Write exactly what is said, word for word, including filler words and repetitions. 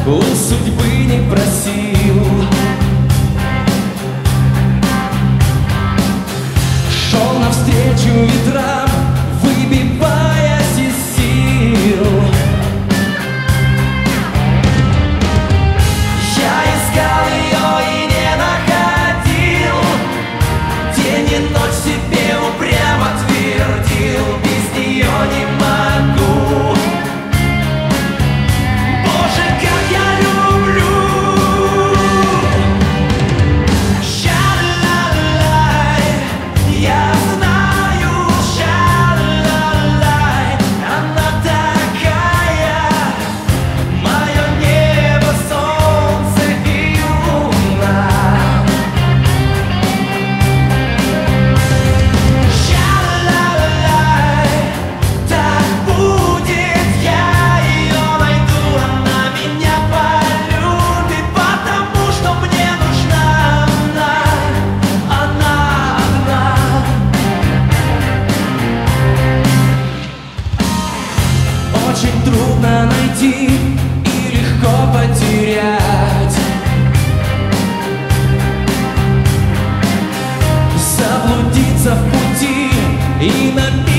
у судьбы не просил. Шел навстречу ветрам, выбиваясь из сил. Я искал ее и не находил, день и ночь себе упрямо твердил: без нее не могу. Боже, как я люблю! Ша-ла-лай, я знаю, ша-ла-лай, она такая, мое небо, солнце и луна. Ша-ла-лай, так будет, я ее найду, она меня полюбит, потому что мне нужна она, она одна. Очень трудно найти и легко потерять, заблудиться в пути и напиться